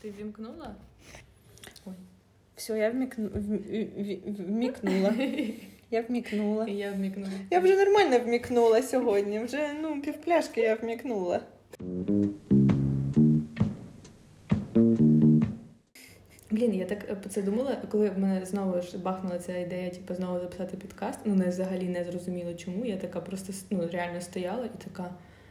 Ти вімкнула? Ой. Все, я вмікнула. Я вмікнула. І я вмікнула. Я вже нормально вмікнула сьогодні. Вже, півпляшки я вмікнула. Блін, я так про це думала, коли в мене знову ж бахнула ця ідея, знову записати підкаст. Не взагалі не зрозуміло чому. Я така просто, реально стояла і така,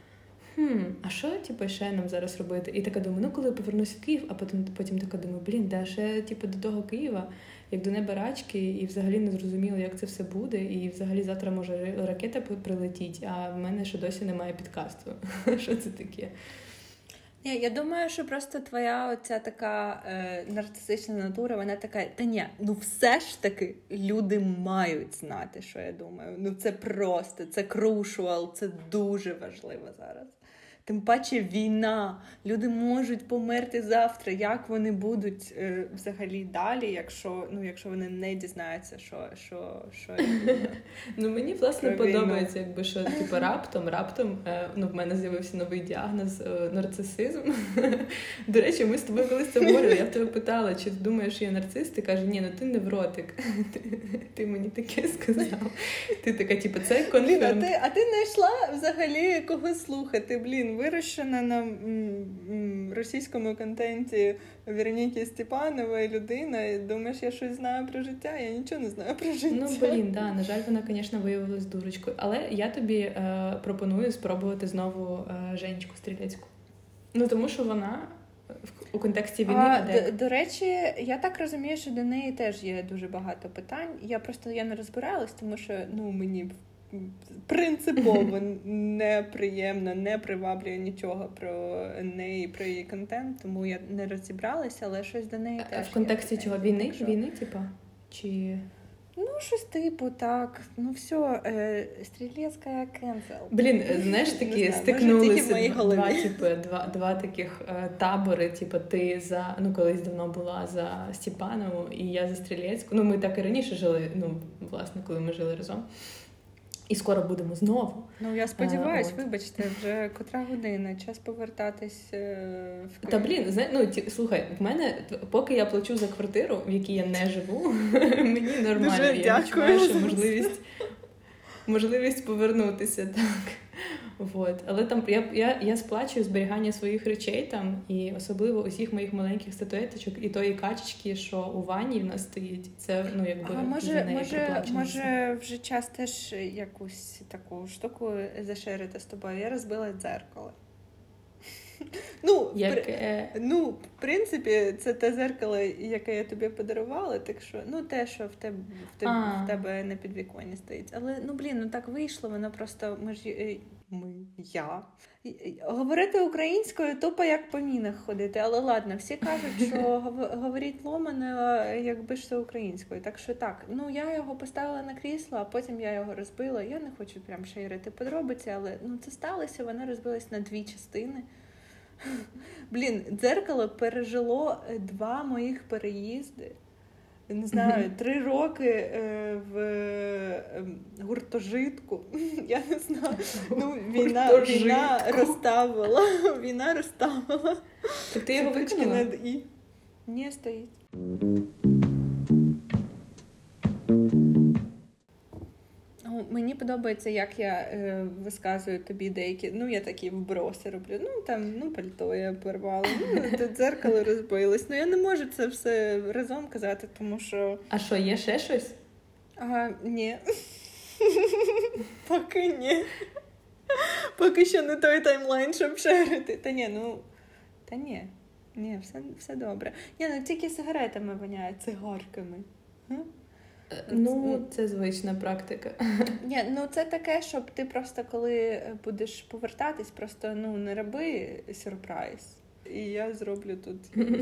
а що, ще нам зараз робити? І така думаю, коли я повернуся в Київ, а потім така думаю, ще, до того Києва, як до неба рачки, і взагалі не зрозуміло, як це все буде, і взагалі завтра може ракета прилетіть, а в мене ще досі немає підкасту. Що це таке? Ні, я думаю, що просто твоя оця така нарцисична натура, вона така, все ж таки люди мають знати, що я думаю. Це просто, це crucial, це дуже важливо зараз. Тим паче війна, люди можуть померти завтра, як вони будуть взагалі далі, якщо вони не дізнаються, що мені, власне, подобається, що раптом, в мене з'явився новий діагноз нарцисизм. До речі, ми з тобою колись це говорили, я в тебе питала, чи думаєш, я нарцис? Ти каже, ні, ти невротик. Ти мені таке сказав. Ти така, це конферм. А ти знайшла взагалі кого слухати, вирощена на російському контенті Вероніки Степанової людина, і думаєш, я щось знаю про життя? Я нічого не знаю про життя. На жаль, вона, звісно, виявилась дурочкою. Але я тобі пропоную спробувати знову Женечку Стрілецьку. Тому що вона у контексті війни... До речі, я так розумію, що до неї теж є дуже багато питань. Я не розбиралась, тому що мені принципово неприємно, не приваблює нічого про неї, про її контент, тому я не розібралася, але щось до неї теж. В контексті чого? Війни, Чи... щось типу, так. Все, Стрілецька кенсел. Блін, знаєш, такі стикнулися два таких табори, ти колись давно була за Степанову, і я за Стрілецьку. Ми так і раніше жили, власне, коли ми жили разом. І скоро будемо знову. Я сподіваюсь, вибачте, вже котра година, час повертатись в Київ. Та, блін, слухай, в мене, поки я плачу за квартиру, в якій я не живу, мені нормально. Дуже я відчуваю, що дякую. можливість повернутися, так. Але там я сплачую зберігання своїх речей там, і особливо усіх моїх маленьких статуеточок і тої качечки, що у ванні в нас стоїть. Це, може вже час теж якусь таку штуку зашерити з тобою. Я розбила дзеркало. В принципі, це те дзеркало, яке я тобі подарувала, так що, те, що в тебе на підвіконні стоїть. Але, так вийшло, воно просто, говорити українською тупо як по мінах ходити, але ладно, всі кажуть, що говорить ломано, якби ж це українською. Так що так, я його поставила на крісло, а потім я його розбила. Я не хочу прям шерити подробиці, але це сталося, воно розбилось на 2 частини. Блін, дзеркало пережило 2 моїх переїзди. Не знаю, 3 роки в гуртожитку. Я не знаю. Війна розставила. Так ти його викинула? Ні, стоїть. Мені подобається, як я висказую тобі деякі, я такі вброси роблю. Пальто я порвала, дзеркало розбилось. Я не можу це все разом казати, тому що... А що, є ще щось? Ні. Поки ні. Поки що не той таймлайн, щоб шерити. Ні, все добре. Тільки сигаретами воняє, цигарками. Це звична практика. Ні, це таке, щоб ти просто, коли будеш повертатись, просто, не роби сюрприз. І я зроблю тут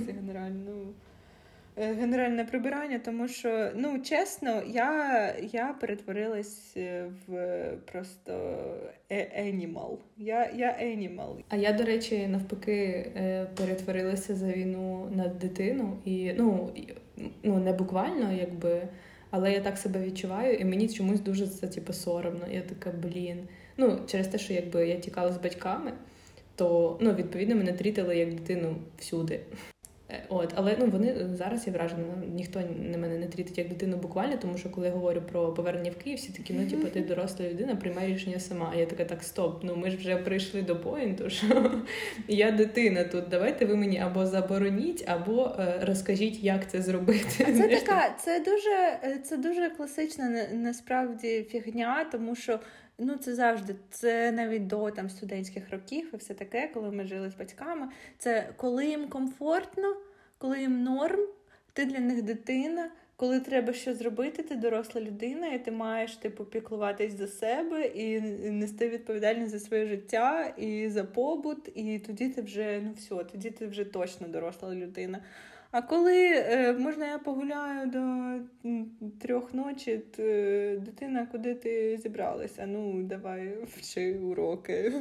генеральне прибирання, тому що, чесно, я перетворилась в просто animal. Я animal. А я, до речі, навпаки, перетворилася за війну на дитину. І, не буквально, але я так себе відчуваю, і мені чомусь дуже це, соромно. Я така, через те, що, я тікала з батьками, то, відповідно, мене трітили як дитину всюди. Але вони зараз я вражена, ніхто на мене не трітить як дитину буквально, тому що коли я говорю про повернення в Київ, всі такі, ти доросла людина, приймай рішення сама. А я така, так, стоп, ми ж вже прийшли до поінту, що я дитина тут, давайте ви мені або забороніть, або розкажіть, як це зробити. Це дуже класична насправді фігня, тому що це завжди, це навіть до студентських років і все таке, коли ми жили з батьками. Це коли їм комфортно, коли їм норм, ти для них дитина, коли треба щось зробити, ти доросла людина, і ти маєш піклуватись за себе і нести відповідальність за своє життя і за побут, і тоді ти вже, тоді ти вже точно доросла людина. А коли можна я погуляю до 3 ночі, дитина, куди ти зібралася? Давай вчи уроки.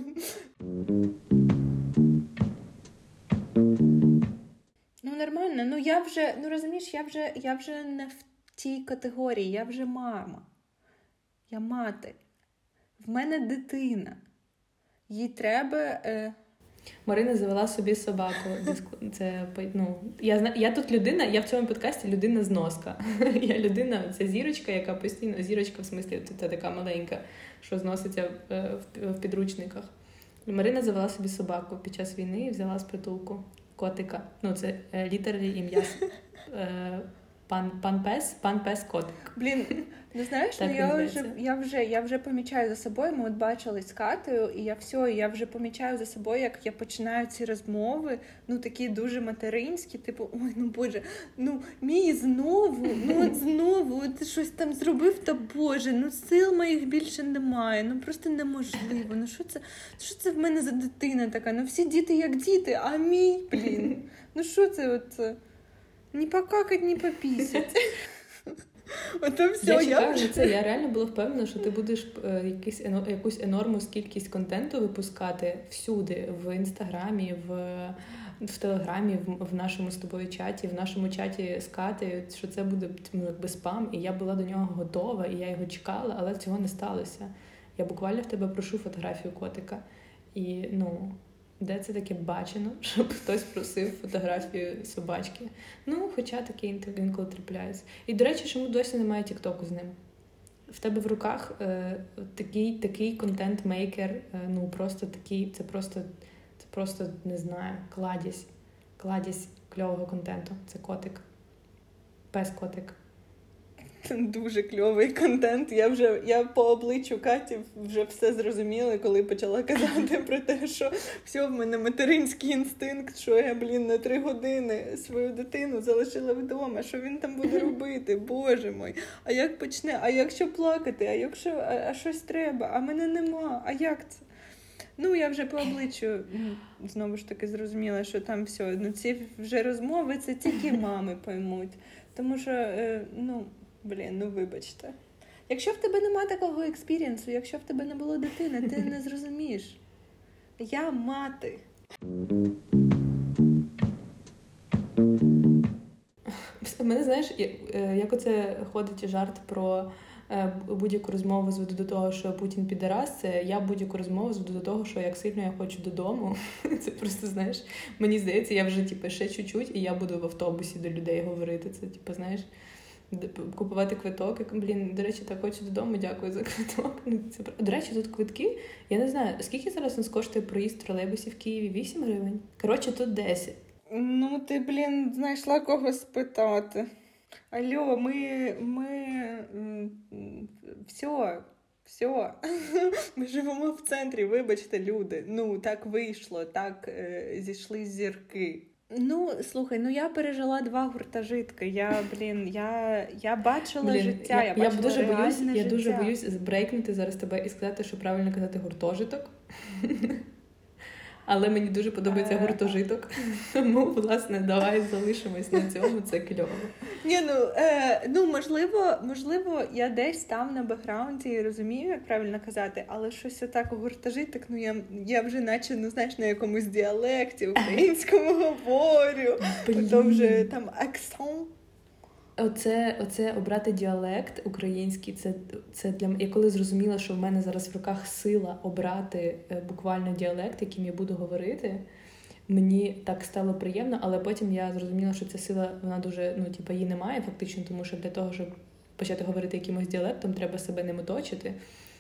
Нормально. Я вже не в тій категорії, я вже мама. Я мати. В мене дитина. Їй треба... Марина завела собі собаку. Це, я тут людина, я в цьому подкасті людина-зноска. Я людина, це зірочка, яка постійно, зірочка в смислі, це така маленька, що зноситься в підручниках. Марина завела собі собаку під час війни і взяла з притулку котика. Це літералі ім'я. Пан пес котик. Блін, знаєш, я вже помічаю за собою, ми бачились з Катею, і я вже помічаю за собою, як я починаю ці розмови, такі дуже материнські, ой, Боже, мій знову, ти щось там зробив, та Боже, сил моїх більше немає, просто неможливо, що це в мене за дитина така, всі діти як діти, а мій, блін, що це оце? Не покакать, не попісять. Ото все, я чекаю на це. Я реально була впевнена, що ти будеш якусь енормну кількість контенту випускати всюди. В Інстаграмі, в Телеграмі, в нашому з тобою чаті, в нашому чаті з Катею, що це буде якби спам. І я була до нього готова, і я його чекала, але цього не сталося. Я буквально в тебе прошу фотографію котика. І, де це таке бачено, щоб хтось просив фотографію собачки. Хоча таке інколи трапляється. І, до речі, чому досі немає тіктоку з ним? В тебе в руках такий контент-мейкер, просто такий, це просто, не знаю, кладязь кльового контенту. Це котик. Пес-котик. Дуже кльовий контент. Я по обличчю Каті вже все зрозуміла, коли почала казати про те, що все, в мене материнський інстинкт, що я, на 3 години свою дитину залишила вдома, що він там буде робити, Боже мой. А як почне? А якщо плакати? А щось треба? А мене нема? А як це? Я вже по обличчю знову ж таки зрозуміла, що там все. Ці вже розмови, це тільки мами поймуть. Тому що, вибачте. Якщо в тебе нема такого експірієнсу, якщо в тебе не було дитини, ти не зрозумієш. Я мати. Мене, знаєш, як оце ходить жарт про будь-яку розмову зведу до того, що Путін підарас, це я будь-яку розмову зведу до того, що як сильно я хочу додому. Це просто, знаєш, мені здається, я вже, ще чуть-чуть, і я буду в автобусі до людей говорити. Це, знаєш, купувати квиток. До речі, так хочу додому, дякую за квиток. До речі, тут квитки, я не знаю, скільки зараз нас коштує проїзд в тролейбусі в Києві? 8 гривень? Коротше, тут 10. Ти, знайшла кого спитати. Алло, все. Ми живемо в центрі, вибачте, люди. Так вийшло, так зійшли зірки. Слухай, я пережила 2 гуртожитки. Я бачила життя, я бачила реальне життя. Я дуже боюсь збрейкнути зараз тебе і сказати, що правильно казати гуртожиток. Але мені дуже подобається гуртожиток. Тому, власне, давай залишимось на цьому, це кльово. Можливо, я десь там на бекграунді розумію, як правильно казати, але щось отак гуртожиток, я вже наче, на якомусь діалекті українському говорю. Потім вже там акцент. Оце обрати діалект український, це для мене. Я коли зрозуміла, що в мене зараз в руках сила обрати буквально діалект, яким я буду говорити, мені так стало приємно, але потім я зрозуміла, що ця сила, вона дуже, ну, типу, її немає фактично, тому що для того, щоб почати говорити якимось діалектом, треба себе ним оточити,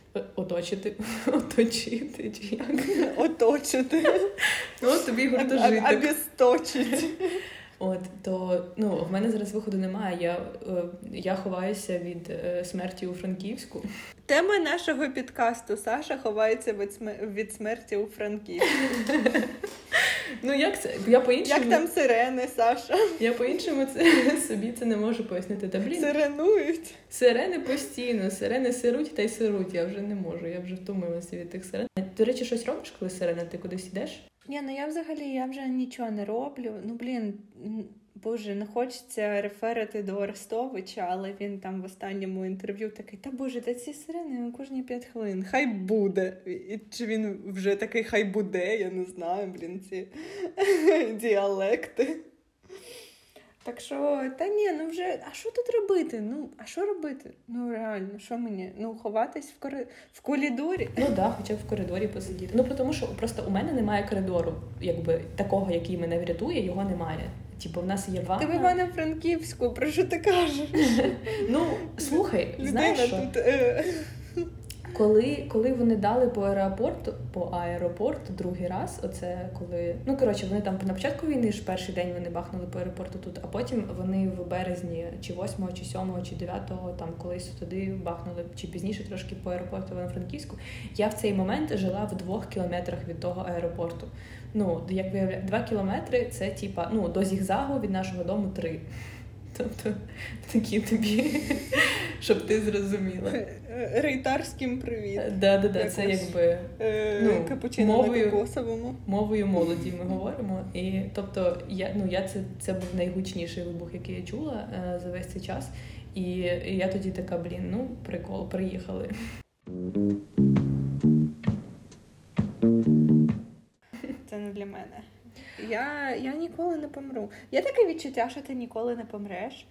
чи як? Оточити. От тобі гуртожиток. Обісточить. От, то, ну, в мене зараз виходу немає, я ховаюся від смерті у Франківську. Тема нашого підкасту: Саша ховається від смерті у Франківську. Ну, як це? Я по-іншому... Як там сирени, Саша? Я по-іншому собі це не можу пояснити. Та, блін, сиренують. Сирени постійно, сирени сируть та й сируть. Я вже не можу, я вже втомилася від тих сирен. До речі, щось робиш, коли сирена? Ти кудись йдеш? Ні, ну я вже нічого не роблю. Ну, блін, боже, не хочеться реферити до Арестовича, але він там в останньому інтерв'ю такий: та боже, та ці сирени кожні 5 хвилин. Хай буде. І чи він вже такий хай буде, я не знаю, блін, ці діалекти. Так що, та ні, ну вже, а що тут робити? Ну, а що робити? Ну, реально, що мені? Ну, ховатись в коридорі? Ну, так, да, хоча б в коридорі посидіти. Ну, тому що просто у мене немає коридору, якби, такого, який мене врятує, його немає. Типу, в нас є ванна. Ти в Івано-Франківську, про що ти кажеш? Ну, слухай, знаєш що? Тут... Коли вони дали по аеропорту другий раз, оце коли... Ну, коротше, вони там на початку війни ж перший день вони бахнули по аеропорту тут, а потім вони в березні чи 8, чи 7, чи 9, там колись туди бахнули, чи пізніше трошки по аеропорту Івано-Франківську. Я в цей момент жила в 2 кілометрах від того аеропорту. Ну, як виявляється, 2 кілометри – це, типа, ну, до Зігзагу від нашого дому 3. Тобто, такі тобі, щоб ти зрозуміла. Рейтарським привіт. Да, це якби капучино на кокосовому. Мовою молоді ми говоримо. І, тобто, це був найгучніший вибух, який я чула за весь цей час. І я тоді така, прикол, приїхали. Це не для мене. Я ніколи не помру. Є таке відчуття, що ти ніколи не помреш.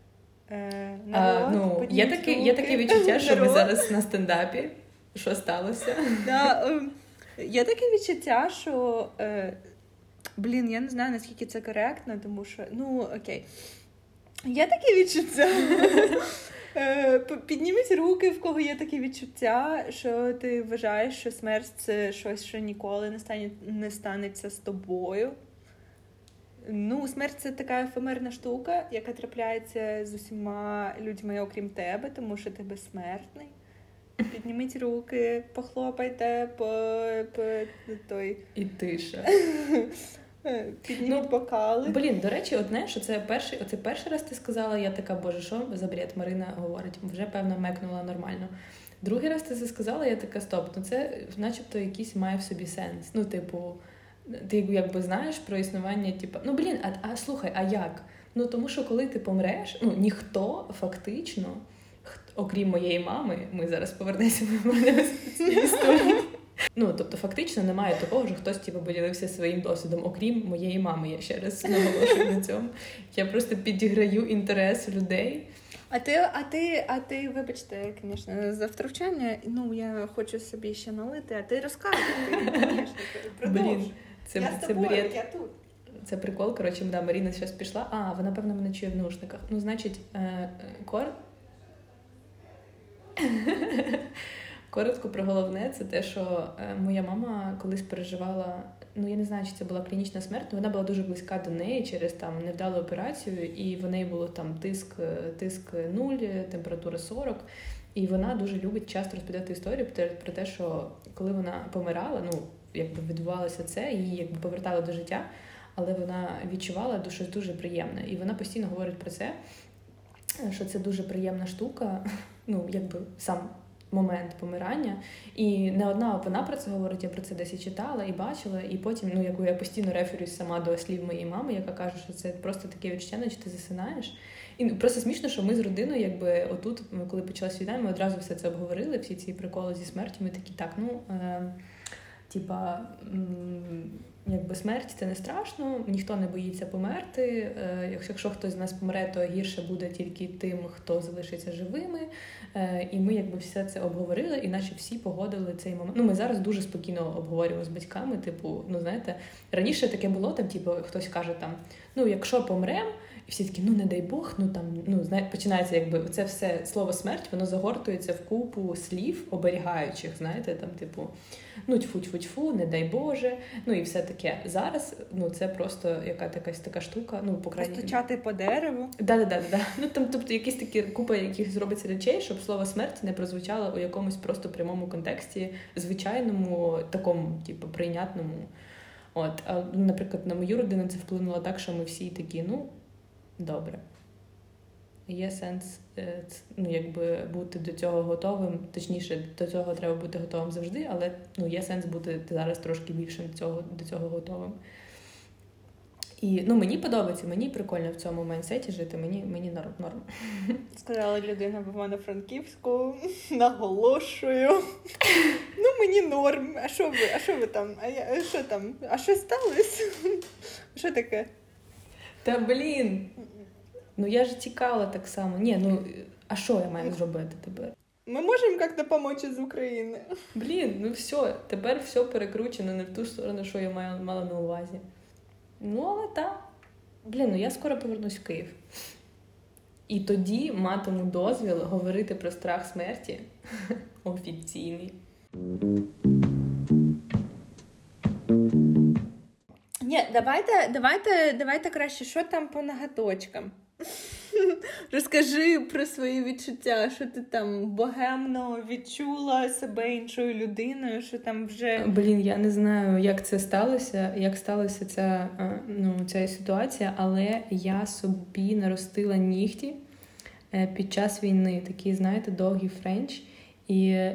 Є таке відчуття, що ми зараз на стендапі. Що сталося? Є таке відчуття, що... я не знаю, наскільки це коректно, тому що... Окей. Є таке відчуття... Підніміть руки, в кого є таке відчуття, що ти вважаєш, що смерть – це щось, що ніколи не станеться з тобою. Смерть – це така ефемерна штука, яка трапляється з усіма людьми, окрім тебе, тому що ти безсмертний. Підніміть руки, похлопайте той... І тиша. Підніміть бокали. До речі, що це перший раз ти сказала, я така, боже, що за бред Марина говорить, вже, певно, мекнула нормально. Другий раз ти це сказала, я така, стоп, це начебто якийсь має в собі сенс. Ти якби знаєш про існування, слухай, а як? Тому що коли ти помреш, ніхто фактично, окрім моєї мами, ми зараз повернемося в цю історію. Тобто фактично немає такого, що хтось поділився своїм досвідом, окрім моєї мами, я ще раз наголошую на цьому. Я просто підіграю інтерес людей. А ти, вибачте, звісно, за втручання, я хочу собі ще налити, а ти розказуй, звісно, продовж. Це бред. Я тут. Це прикол, Маріна зараз пішла. Вона, певно, мене чує в наушниках. Коротко про головне, це те, що моя мама колись переживала, я не знаю, чи це була клінічна смерть, але вона була дуже близька до неї через невдалу операцію, і в неї було тиск 0, температура 40, і вона дуже любить часто розповідати історію про те, що коли вона помирала, відбувалося це, її повертали до життя, але вона відчувала щось дуже приємне, і вона постійно говорить про це, що це дуже приємна штука, сам момент помирання. І не одна вона про це говорить, я про це десь і читала, і бачила, і потім, я постійно реферююсь сама до слів моєї мами, яка каже, що це просто таке відчуття, наче ти засинаєш. І просто смішно, що ми з родиною, отут, коли почалась війна, ми одразу все це обговорили, всі ці приколи зі смертю, ми такі, якби смерть це не страшно, ніхто не боїться померти. Якщо хтось з нас помре, то гірше буде тільки тим, хто залишиться живими. І ми якби все це обговорили, і наче всі погодили цей момент. Ну, ми зараз дуже спокійно обговорюємо з батьками, типу, ну, знаєте, раніше таке було, там, типу, хтось каже там, ну, якщо помрем, і всі такі, ну, не дай Бог, ну, там, ну, знаєте, починається, якби, це все слово смерть, воно загортується в купу слів оберігаючих, знаєте, там, типу, ну, тьфу-тьфу-тьфу, не дай Боже, ну, і все таке. Зараз, ну, це просто якась така штука, ну, по крайній... Постучати по дереву. Да. Ну, там, тобто, якісь такі купа якихось зробиться речей, щоб слово смерть не прозвучало у якомусь просто прямому контексті, звичайному, такому, типу, прийнятному. От, а, наприклад, на мою родину це вплинуло так, що ми всі такі, ну, добре. Є сенс, ну, якби, бути до цього готовим, точніше, до цього треба бути готовим завжди, але, ну, є сенс бути зараз трошки більшим до цього готовим. І, ну, мені подобається, мені прикольно в цьому майндсеті жити, мені норм. Сказала людина в Івано-Франківську, наголошую. Ну, мені норм. А що ви там? Що там? А що сталося? Що таке? Та, блін! Ну, я ж тікала так само. Ні, ну, а що я маю зробити тепер? Ми можемо як-то допомогти з України? Блін, ну все, тепер все перекручено не в ту сторону, що я мала на увазі. Ну, але так. Блін, ну я скоро повернусь в Київ. І тоді матиму дозвіл говорити про страх смерті офіційний. Ні, давайте краще, що там по ноготочкам? Розкажи про свої відчуття, що ти там богемно відчула себе іншою людиною, що там вже... Блін, я не знаю, як це сталося, ця ситуація, але я собі наростила нігті під час війни, такі, знаєте, довгі френч. І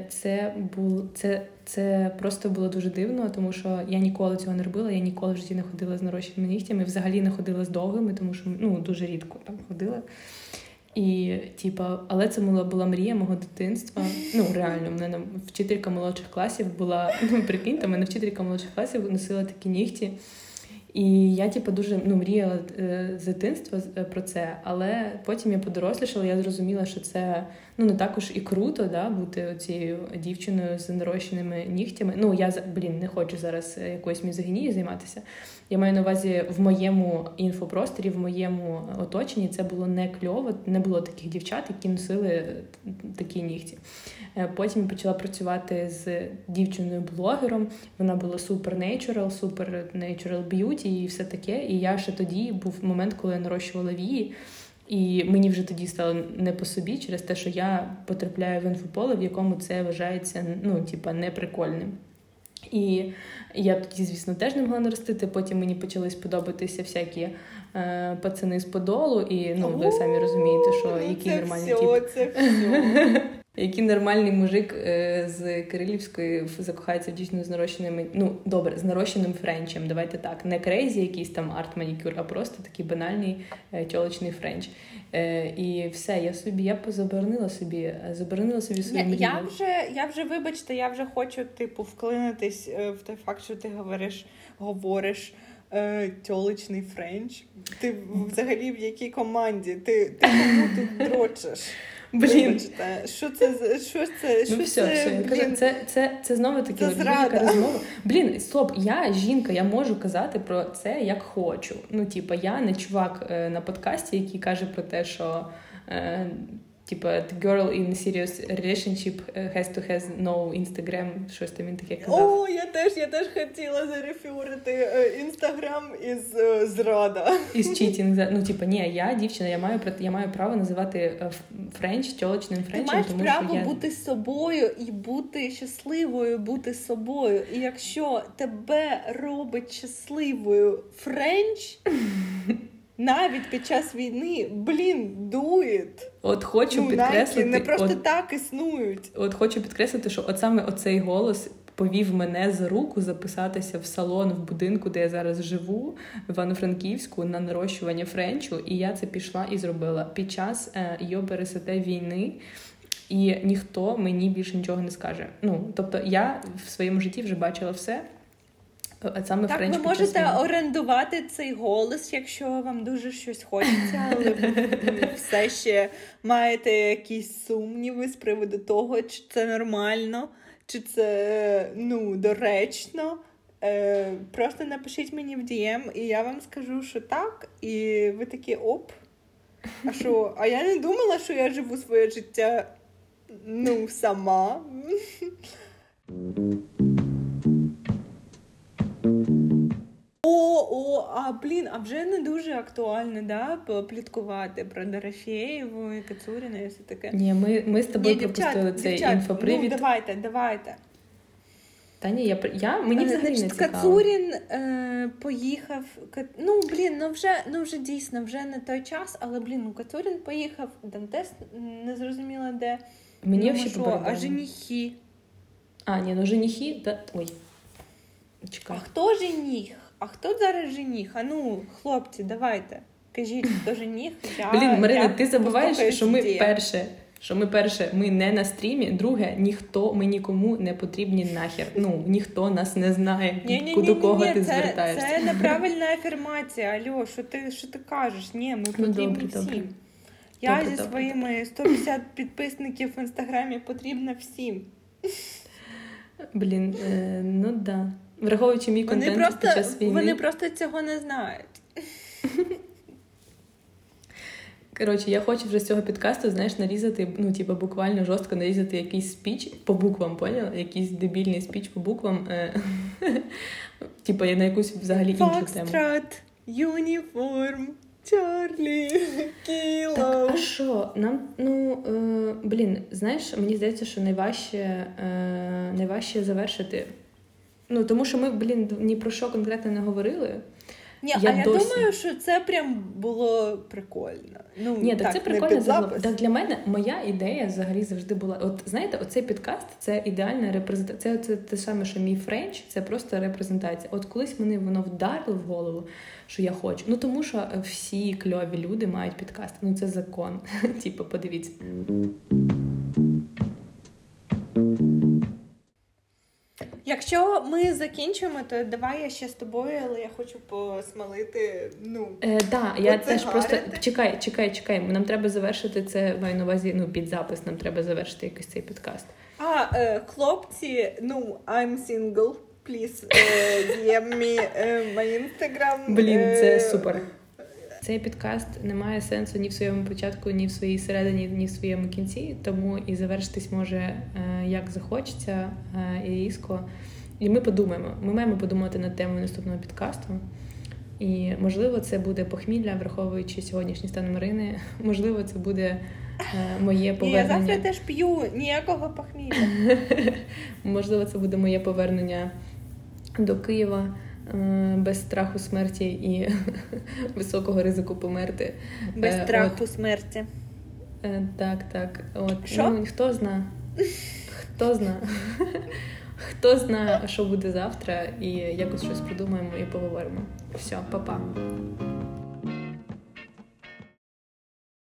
це просто було дуже дивно, тому що я ніколи цього не робила, я ніколи в житті не ходила з нарощеними нігтями, взагалі не ходила з довгими, тому що, ну, дуже рідко там ходила. І, але це була мрія мого дитинства. Ну, реально, в мене вчителька молодших класів була, ну, прикиньте, мене вчителька молодших класів носила такі нігті. І я, дуже, мріяла з дитинства про це, але потім я подорослішала, я зрозуміла, що це, не також і круто, да, бути цією дівчиною з нарощеними нігтями. Ну, я, не хочу зараз якоюсь мізогінією займатися. Я маю на увазі, в моєму інфопросторі, в моєму оточенні це було не кльово, не було таких дівчат, які носили такі нігті. Потім я почала працювати з дівчиною-блогером, вона була супер natural beauty і все таке. І я ще тоді був момент, коли я нарощувала вії, і мені вже тоді стало не по собі через те, що я потрапляю в інфополе, в якому це вважається, неприкольним. І я тоді, звісно, теж не могла наростити, потім мені почали сподобатися всякі пацани з Подолу, і, ви самі розумієте, що який нормальний тип. Який нормальний мужик з Кирилівської закохається в дівчину з нарощеними, з нарощеним френчем, давайте так, не крейзі якийсь там арт-манікюр, а просто такий банальний тьолочний френч. І все, я заборонила собі свою мрію. Я вже, вибачте, я вже хочу, вклинитись в той факт, що ти говориш тьолочний френч. Ти взагалі в якій команді? Ти кому тут дрочиш? Блін. Що це? Це знову таки велика розмова. Блін, стоп, я жінка, я можу казати про це як хочу. Я не чувак на подкасті, який каже про те, що the girl in a serious relationship has to have no Instagram, щось там він таке казав. О, я теж хотіла зарефюрити Instagram із зрада. Із читінг. Ні, я дівчина, я маю право називати френч тьолочним френчем. Ти маєш право бути собою і бути щасливою, бути собою. І якщо тебе робить щасливою френч, навіть під час війни, do it. От хочу підкреслити... Не просто так існують. От хочу підкреслити, що саме оцей голос повів мене за руку записатися в салон в будинку, де я зараз живу, в Івано-Франківську, на нарощування френчу. І я це пішла і зробила під час йобересете війни. І ніхто мені більше нічого не скаже. Тобто я в своєму житті вже бачила все. А саме так, френч ви під час можете війни. орендувати цей голос, якщо вам дуже щось хочеться, але ви все ще маєте якісь сумніви з приводу того, чи це нормально, чи це, доречно. Просто напишіть мені в DM, і я вам скажу, що так, і ви такі, оп. А що? А я не думала, що я живу своє життя, сама. А вже не дуже актуально, да, пліткувати про Дорофєєву і Кацуріна і все таке. Ні, ми з тобою пропустили цей інфопривід. Давайте. Та ні, мені взагалі не цікаво. Кацурін поїхав, вже дійсно, вже не той час, але, Кацурін поїхав, Дантес не зрозуміла де. Мені взагалі попередили. А женихи? Женихи, ой, чекай. А хто жених? А хто зараз жених? Хлопці, давайте, кажіть, хто жених? Марина, ти забуваєш, що ми перше, ми не на стрімі, друге, ми нікому не потрібні нахер. Ніхто нас не знає, до кого ти звертаєшся. Це неправильна афірмація, Альо, що ти кажеш? Ні, ми потрібні всім. Я зі своїми 150 підписників в Інстаграмі потрібна всім. Да. Враховуючи мій контент під час війни. Вони просто цього не знають. Коротше, я хочу вже з цього підкасту, нарізати, буквально жорстко нарізати якийсь спіч по буквам, поняла? Якийсь дебільний спіч по буквам, на якусь взагалі іншу тему. Фокстрот, юніформ, Чарлі, Кіло. Так, а що? Нам, знаєш, мені здається, що найважче завершити. Тому що ми, ні про що конкретно не говорили. Ні, я думаю, що це прям було прикольно. Це прикольно загалом. Так, для мене моя ідея взагалі завжди була. От знаєте, оцей підкаст це ідеальна репрезентація. Це те саме, що мій френч, це просто репрезентація. От колись воно вдарило в голову, що я хочу. Тому що всі кльові люди мають підкаст. Це закон. Подивіться. Якщо ми закінчуємо, то давай я ще з тобою, але я хочу посмалити, я теж просто... Чекай. Нам треба завершити це, маю на увазі, під запис, нам треба завершити якийсь цей підкаст. Хлопці, I'm single, please, DM me my Instagram. Це супер. Цей підкаст не має сенсу ні в своєму початку, ні в своїй середині, ні в своєму кінці, тому і завершитись може як захочеться і різко. І ми подумаємо. Ми маємо подумати над темою наступного підкасту. І, можливо, це буде похмілля, враховуючи сьогоднішній стан Марини. Можливо, це буде моє повернення. Я завтра теж п'ю, ніякого похмілля. Можливо, це буде моє повернення до Києва. Без страху смерті і високого ризику померти. Без страху смерті. Так. Що? Хто зна? Хто зна, що буде завтра, і якось щось придумаємо і поговоримо. Все, па-па.